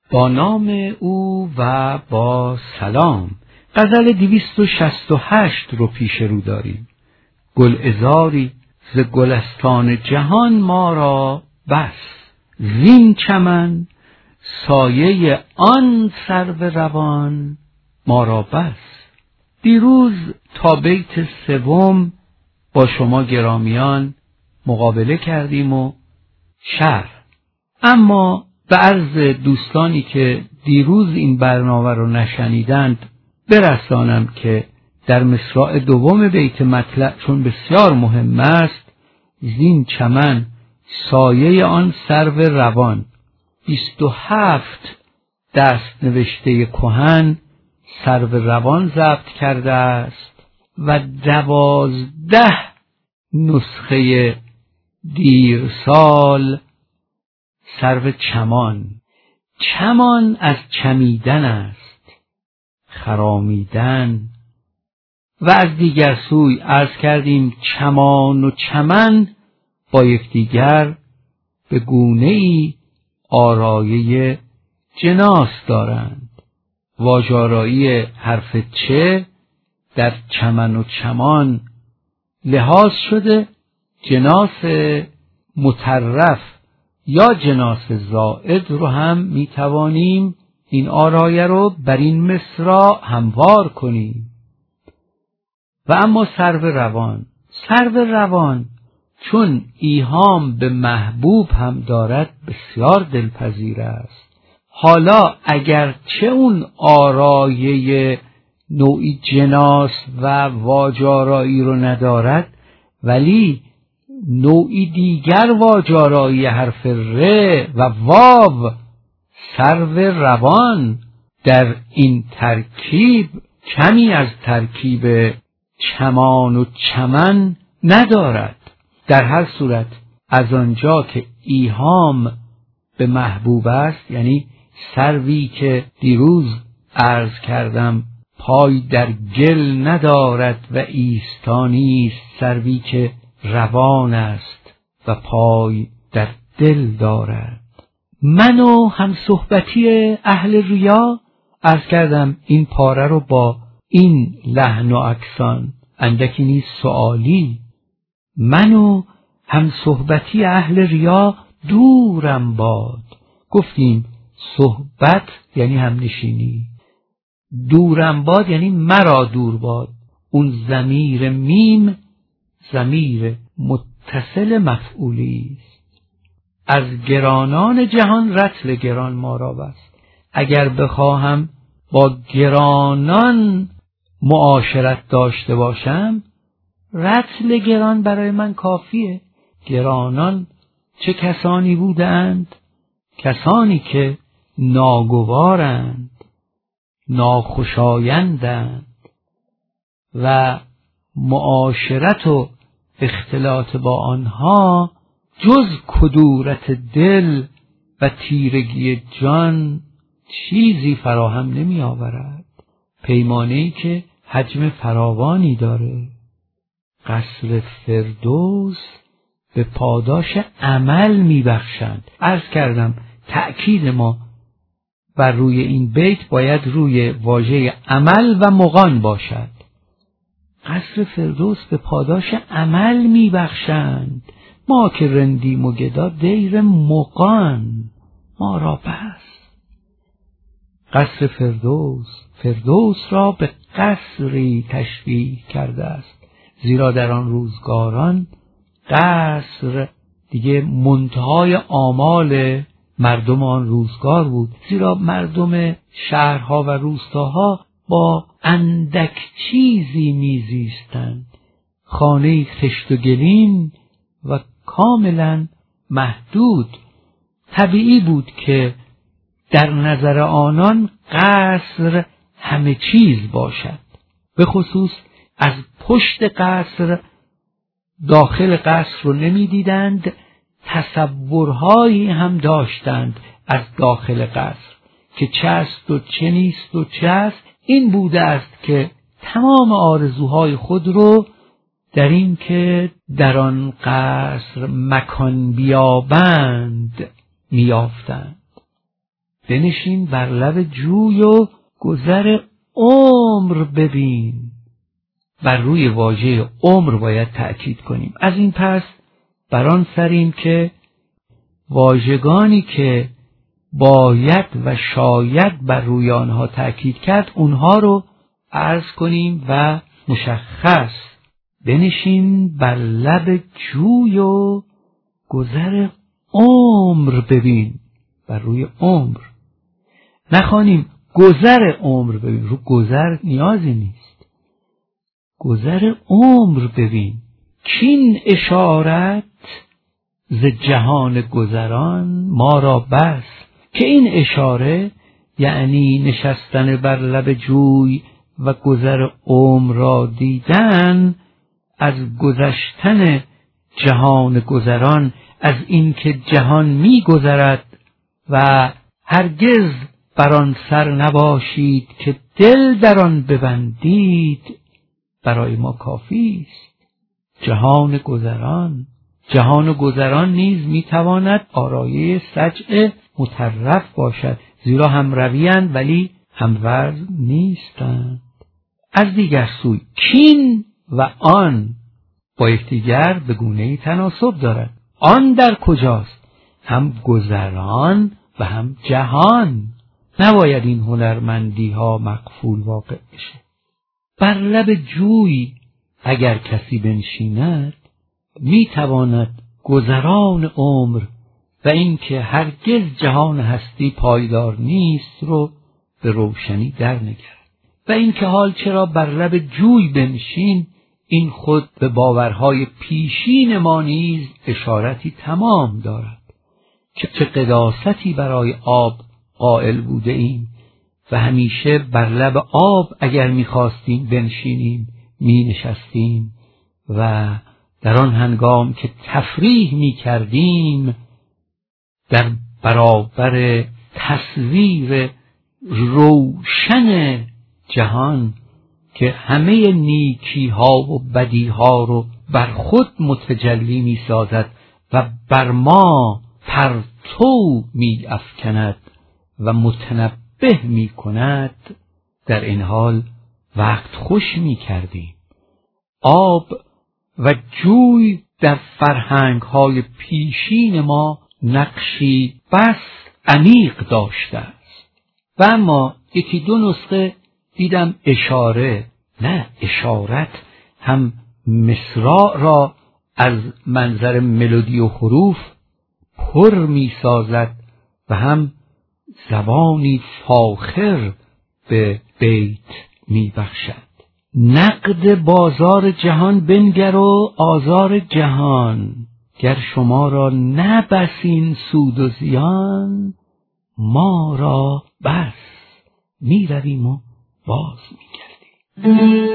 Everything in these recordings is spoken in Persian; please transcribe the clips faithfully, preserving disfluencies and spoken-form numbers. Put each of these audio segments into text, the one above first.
با نام او و با سلام. غزل دویست و شصت و هشت رو پیش رو داریم. گلعذاری ز گلستان جهان ما را بس، زین چمن سایه آن سرو روان ما را بس. دیروز تا بیت سوم با شما گرامیان مقابله کردیم و شرح، اما به عرض دوستانی که دیروز این برنامه رو نشنیدند برسانم که در مصرع دوم بیت مطلع چون بسیار مهم است، زین چمن سایه آن سرو روان، بیست و هفت دست نوشته کهن سرو روان ضبط کرده است و دوازده نسخه دیر سال سرو چمان. چمان از چمیدن است، خرامیدن، و از دیگر سوی عرض کردیم چمان و چمن با یکدیگر به گونه‌ای آرایه جناس دارند. واژه‌آرایی حرف چه در چمن و چمان لحاظ شده، جناس مترف یا جناس زائد رو هم میتوانیم این آرایه رو بر این مصرع هموار کنیم. و اما سرو روان، سرو روان چون ایهام به محبوب هم دارد بسیار دلپذیر است. حالا اگر چه اون آرایه نوعی جناس و واژه‌آرایی رو ندارد، ولی نوعی دیگر واژه‌آرایی حرف ر و واو، سرو روان، در این ترکیب کمی از ترکیب چمان و چمن ندارد. در هر صورت از آنجا که ایهام به محبوب است، یعنی سروی که دیروز عرض کردم پای در گل ندارد و ایستانی است، سروی که روان است و پای در دل دارد. من و هم صحبتی اهل ریا عرض کردم این پاره رو با این لحن و اکسان، اندکی نیز سؤالی. من و هم صحبتی اهل ریا دورم باد. گفتیم صحبت یعنی هم نشینی، دورم باد یعنی مرا دور باد. اون ضمیر میم ضمیر متصل مفعولی است. از گرانان جهان رطل گران ما را بس. اگر بخواهم با گرانان معاشرت داشته باشم، رطل گران برای من کافیه. گرانان چه کسانی بودند؟ کسانی که ناگوارند، ناخوشایندند و معاشرت و اختلاط با آنها جز کدورت دل و تیرگی جان چیزی فراهم نمی آورد. پیمانه‌ای که حجم فراوانی داره. قصر فردوس به پاداش عمل می بخشند. عرض کردم تأکید ما بر روی این بیت باید روی واژه عمل و مغان باشد. قصر فردوس به پاداش عمل می بخشند. ما که رندیم و گدا دیر مغان ما را بس. قصر فردوس، فردوس را به قصری تشبیه کرده است، زیرا در آن روزگاران قصر دیگه منتهای آمال مردم آن روزگار بود، زیرا مردم شهرها و روستاها با اندک چیزی میزیستند. خانه خشت و گلین و کاملا محدود. طبیعی بود که در نظر آنان قصر همه چیز باشد. به خصوص از پشت قصر داخل قصر رو نمی دیدند، تصورهایی هم داشتند از داخل قصر که چه است و چه نیست و چه است. این بوده است که تمام آرزوهای خود رو در این که در آن قصر مکان بیابند میافتند. بنشین بر لب جوی و گذر عمر ببین. بر روی واژه عمر باید تأکید کنیم. از این پس بران سریم که واژگانی که باید و شاید بر روی آنها تأکید کرد اونها رو عرض کنیم و مشخص. بنشین بر لب جوی و گذر عمر ببین. بر روی عمر نخوانیم گذر عمر ببین، رو گذر نیازی نیست. گذر عمر ببین. کین اشارت ز جهان گذران ما را بس. که این اشاره یعنی نشستن بر لب جوی و گذر عمر را دیدن از گذشتن جهان گذران، از اینکه جهان می گذرد و هرگز بر آن سر نباشید که دل در آن ببندید، برای ما کافی است. جهان گذران جهان گذران نیز می تواند آرایه سجع مطرف باشد، زیرا هم رویند ولی هم وزن نیستند. از دیگر سوی کین و آن با یکدیگر به گونه‌ای تناسب دارد. آن در کجاست؟ هم گذران و هم جهان. نباید این هنرمندی ها مغفول واقع بشه. بر لب جوی اگر کسی بنشیند می تواند گذران عمر و اینکه هرگز جهان هستی پایدار نیست رو به روشنی در نگرد. و اینکه حال چرا بر لب جوی بنشین، این خود به باورهای پیشین ما نیز اشارتی تمام دارد که چه قداستی برای آب قائل بوده ایم و همیشه بر لب آب اگر می‌خواستیم بنشینیم می نشستیم و در آن هنگام که تفریح می کردیم در برابر تصویر روشن جهان که همه نیکی ها و بدی ها رو بر خود متجلی می سازد و بر ما پرتو می افکند و متنبه می کند، در این حال وقت خوش می کردیم. آب و جوی در فرهنگ های پیشین ما نقشی بس عمیق داشته است. و اما یکی دو نسخه دیدم اشاره، نه اشارت، هم مصرع را از منظر ملودی و حروف پر می سازد و هم زبانی فاخر به بیت می بخشد. نقد بازار جهان بنگر و آزار جهان، گر شما را نبسین سود و زیان، ما را بس می رویم و باز می گردیم.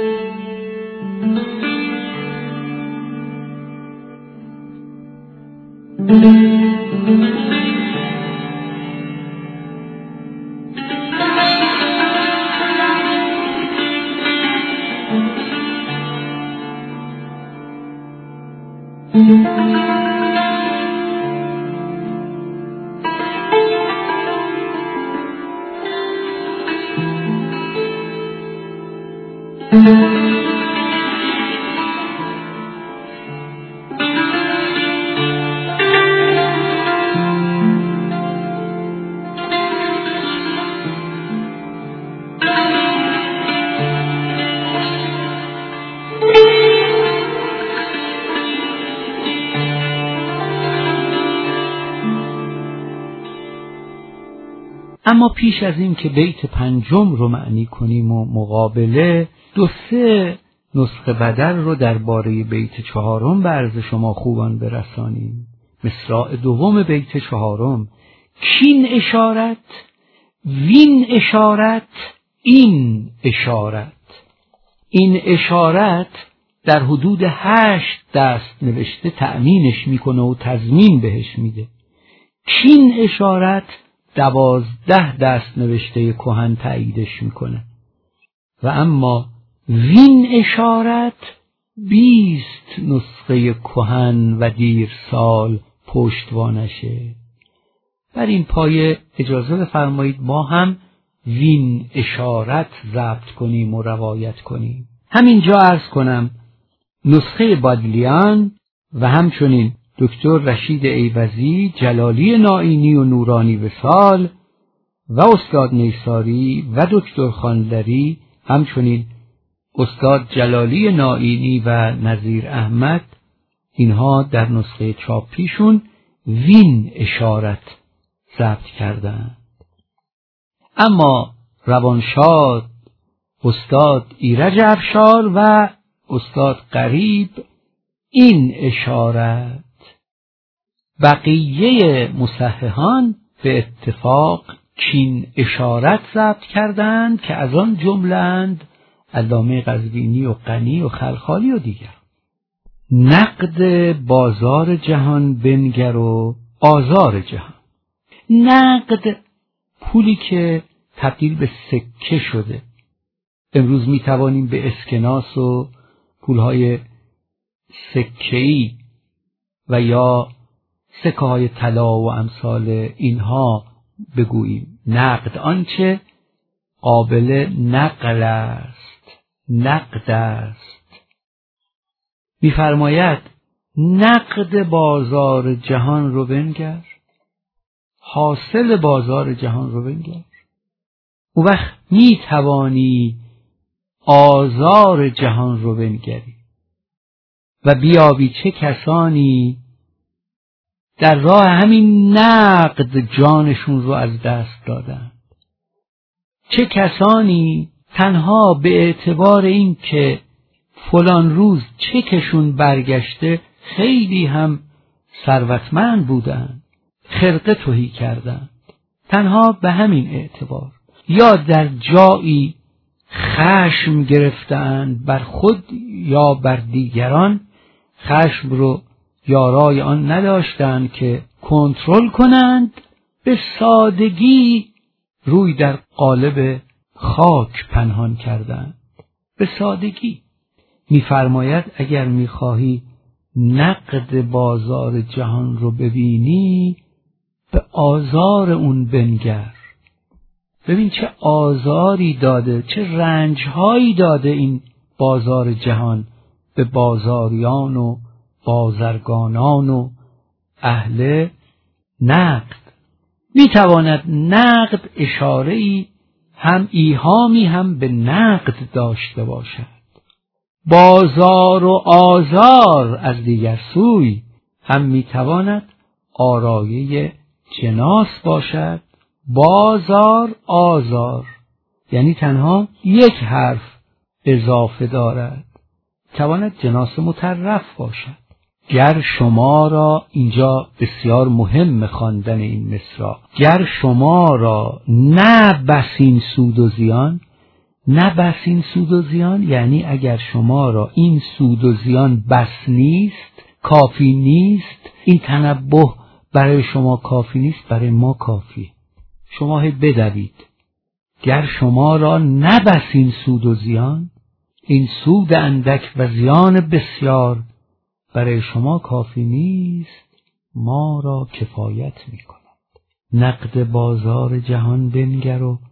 اما پیش از این که بیت پنجم رو معنی کنیم و مقابله، دو سه نسخه بدل رو درباره بیت چهارم به عرض شما خوبان برسانیم. مصرع دوم بیت چهارم: کین اشارت، وین اشارت، این اشارت. این اشارت در حدود هشت دست نوشته تأمینش میکنه و تضمین بهش میده. کین اشارت دوازده دست نوشته کهن تاییدش میکنه و اما وین اشارت بیست نسخه کهن و دیر سال پشتوانشه. بر این پایه اجازه بفرمایید ما هم وین اشارت ضبط کنیم و روایت کنیم. همینجا عرض کنم نسخه بادلیان و همچنین دکتر رشید ایوزی، جلالی نائینی و نورانی وصال و استاد نیساری و دکتر خاندری، همچنین استاد جلالی نائینی و نظیر احمد، اینها در نسخه چاپیشون وین اشارت ضبط کردند. اما روانشاد استاد ایرج افشار و استاد قریب این اشارت، بقیه مصححان به اتفاق کین اشارت ضبط کردند که از آن جمله‌اند علامه قزوینی و غنی و خلخالی و دیگر. نقد بازار جهان بنگر و آزار جهان. نقد پولی که تبدیل به سکه شده. امروز می توانیم به اسکناس و پولهای سکه‌ای و یا سکه های طلا و امثال اینها بگوییم. نقد آنچه قابل نقل است، نقد است. می‌فرماید نقد بازار جهان رو بنگر، حاصل بازار جهان رو بنگر. اون وقت می توانی آزار جهان رو بنگری و بیابی چه کسانی در راه همین نقد جانشون رو از دست دادن، چه کسانی تنها به اعتبار این که فلان روز چکشون برگشته خیلی هم ثروتمند بودن، خرقه تهی کردند، تنها به همین اعتبار، یا در جایی خشم گرفتند بر خود یا بر دیگران، خشم رو یارای آن نداشتند که کنترل کنند، به سادگی روی در قالب خاک پنهان کردند. به سادگی. می‌فرماید اگر می‌خواهی نقد بازار جهان رو ببینی، به آزار اون بنگر. ببین چه آزاری داده، چه رنجهایی داده این بازار جهان به بازاریان و بازرگانان و اهل نقد. میتواند نقد اشاره‌ای هم ایهامی هم به نقد داشته باشد. بازار و آزار از دیگر سوی هم میتواند آرایه جناس باشد. بازار آزار یعنی تنها یک حرف اضافه دارد، تواند جناس مطرف باشد. گر شما را، اینجا بسیار مهم خواندن این مصرع، گر شما را نه بس این سود و زیان، نه بس این سود و زیان یعنی اگر شما را این سود و زیان بس نیست، کافی نیست، این تنبه برای شما کافی نیست، برای ما کافی. شما هی بدوید. گر شما را نه بس این سود و زیان، این سود اندک و زیان بسیار برای شما کافی نیست، ما را کفایت می کند. نقد بازار جهان بنگر و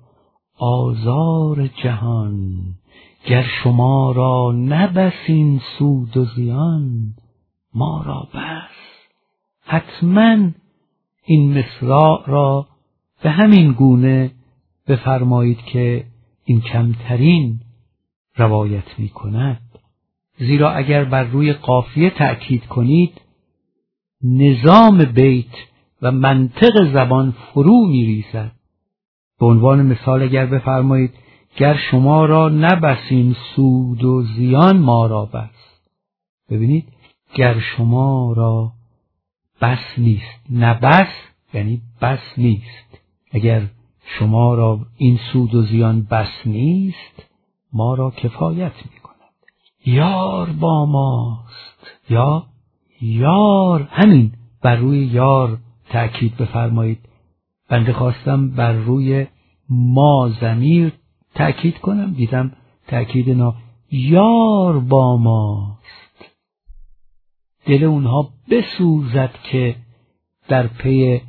آزار جهان، گر شما را نه بس این سود و زیان، ما را بس. حتما این مصرع را به همین گونه بفرمایید که این کمترین روایت می کند. زیرا اگر بر روی قافیه تأکید کنید، نظام بیت و منطق زبان فرو می ریزد. به عنوان مثال اگر بفرمایید گر شما را نه بس این سود و زیان، ما را بس. ببینید گر شما را بس نیست، نه بس یعنی بس نیست. اگر شما را این سود و زیان بس نیست، ما را کفایت می کند. یار با ماست، یا یار، همین بر روی یار تأکید بفرمایید. بنده خواستم بر روی ما ضمیر تأکید کنم، دیدم تأکید نا. یار با ماست، دل اونها بسوزد که در پی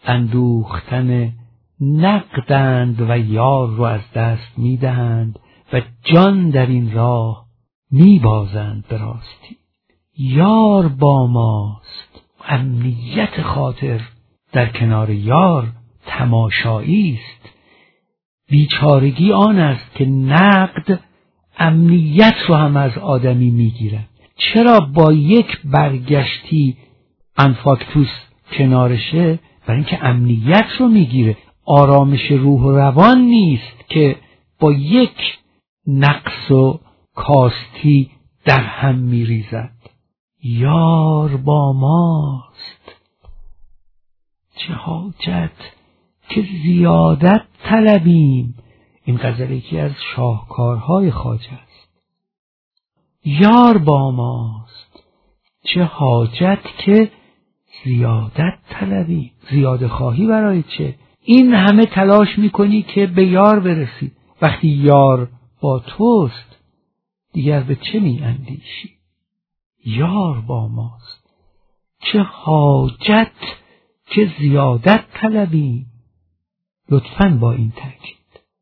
اندوختن نقدند و یار رو از دست میدهند و جان در این راه میبازند به راستی. یار با ماست، امنیت خاطر در کنار یار تماشایی است. بیچارگی آن است که نقد امنیت رو هم از آدمی میگیرد. چرا با یک برگشتی انفاکتوس کنارشه؟ برای اینکه امنیت رو میگیره. آرامش روح و روان نیست که با یک نقص و کاستی در هم میریزد. یار با ماست، چه حاجت که زیادت طلبیم. این غزل یکی از شاهکارهای خواجه است. یار با ماست، چه حاجت که زیادت طلبیم. زیاده خواهی برای چه؟ این همه تلاش میکنی که به یار برسی. وقتی یار با توست دیگر به چه می اندیشی؟ یار با ماست، چه حاجت که زیادت طلبیم. لطفاً با این تاکید.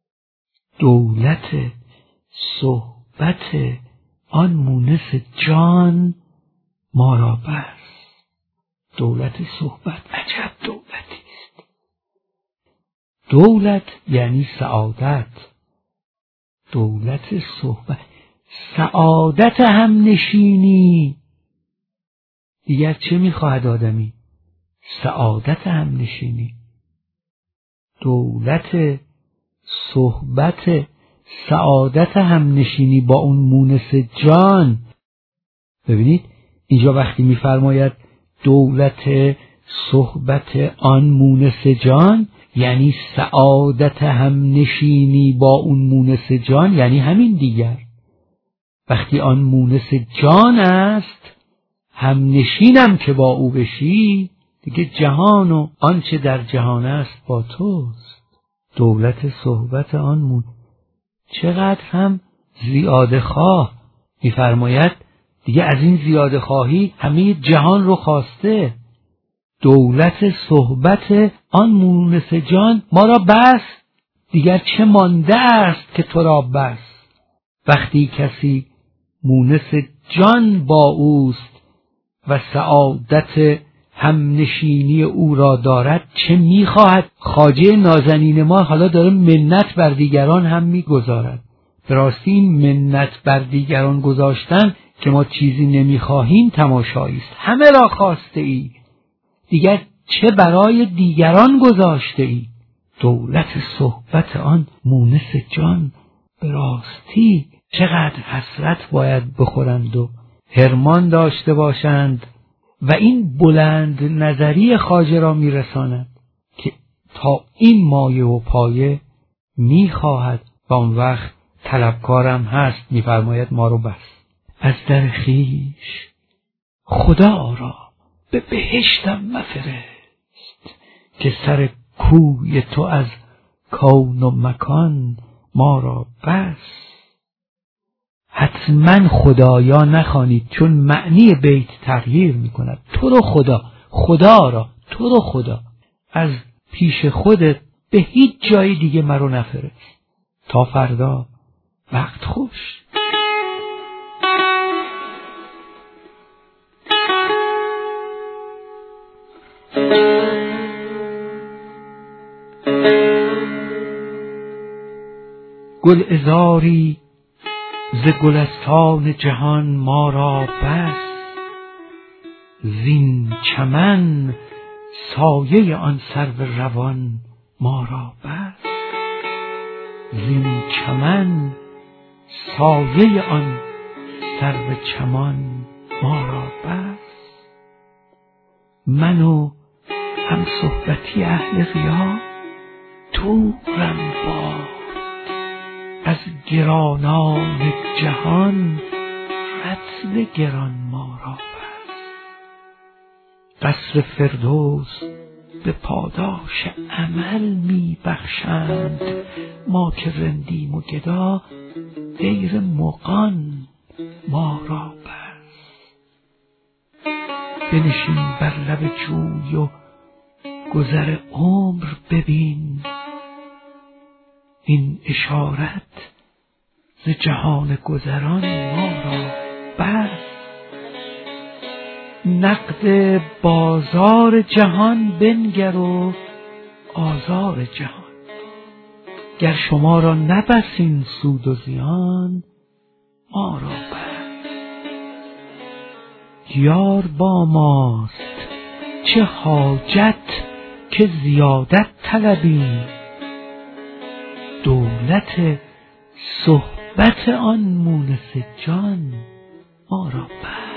دولت صحبت آن مونس جان ما را بس. دولت صحبت عجب دولتی است. دولت یعنی سعادت. دولت صحبت، سعادت هم نشینی. دیگر چه میخواهد آدمی؟ سعادت هم نشینی. دولت صحبت سعادت هم نشینی با اون مونس جان. ببینید اینجا وقتی میفرماید دولت صحبت آن مونس جان، یعنی سعادت هم نشینی با اون مونس جان، یعنی همین دیگر. وقتی آن مونس جان است هم نشینم که با او بشی، دیگه جهان و آنچه در جهان است با توست. دولت صحبت آن مون، چقدر هم زیاده خواه. میفرماید دیگه از این زیاده خواهی همه جهان رو خواسته. دولت صحبت آن مونس جان ما را بس. دیگر چه مانده است که تو را بس؟ وقتی کسی مونس جان با اوست و سعادت همنشینی او را دارد، چه میخواهد؟ خواجه نازنین ما حالا داره منت بر دیگران هم میگذارد. به راستی این منت بر دیگران گذاشتن که ما چیزی نمیخواهیم تماشایی است. همه را خواسته ای، دیگر چه برای دیگران گذاشته ای؟ دولت صحبت آن مونس جان، به راستی چقدر حسرت باید بخورند و حرمان داشته باشند. و این بلند نظری خواجه را میرساند که تا این مایه و پایه میخواهد و اون وقت طلبکارم هست. میفرماید ما رو بس. از در خویش خدا را به بهشتم مفرست، که سر کوی تو از کون و مکان ما را بس. حتما خدایا نخوانید، چون معنی بیت تغییر میکند. تو رو خدا، خدا را، تو رو خدا از پیش خودت به هیچ جای دیگه مرو نفرست. تا فردا، وقت خوش. گل عذاری ز گلستان جهان ما را بس، زین چمن سایه آن سرو روان ما را بس. زین چمن سایه آن سرو چمان ما را بس. من و هم صحبتی اهل ریا دورم باد، از گرانان جهان رطل گران ما را بس. قصر فردوس به پاداش عمل می بخشند، ما که رندیم و گدا دیر مغان ما را بس. بنشین بر لب جوی و گذر عمر ببین، این اشارت ز جهان گذران ما را بس. نقد بازار جهان بنگر و آزار جهان، گر شما را نبس این سود و زیان ما را بس. یار با ماست چه حاجت که زیادت طلبیم، دولت صحبت آن مونس جان ما را بس.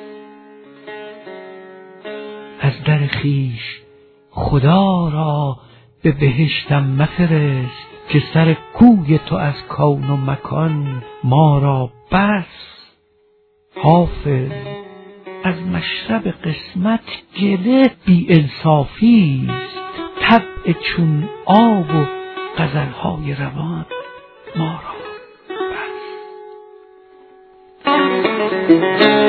از در خویش خدا را به بهشتم مفرست، که سر کوی تو از کون و مکان ما را بس. حافظ از مشرب قسمت گله بی انصافی است، طبع چون آب و غزلهای روان ما را بس.